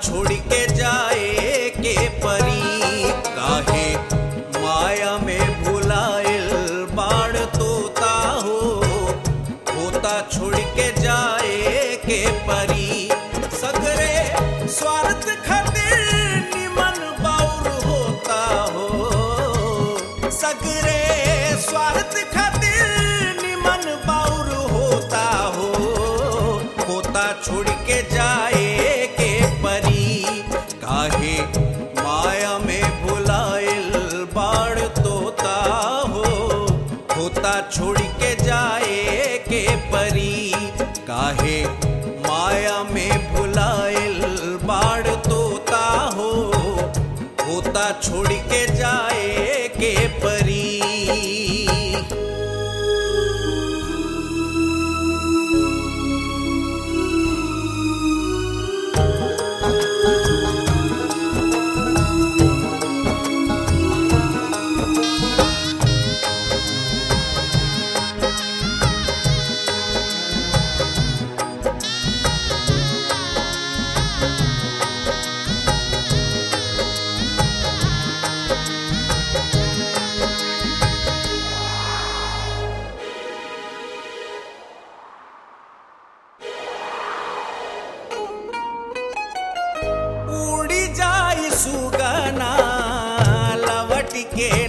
छोड़ के जाए के परी काहे माया में भुलाइल बाड़ तोता हो होता छोड़ के जाए के परी सगरे स्वार्थ खातिर निमन बाउर होता हो सगरे स्वार्थ खातिर निमन बाउर होता हो होता छोड़ के जाए के परी काहे माया में भुलाइल बाड़ तोता हो होता छोड़ के जाए के परी काहे माया में भुलाइल बाड़ तोता हो होता छोड़ के जाए के परी सुगना लवट के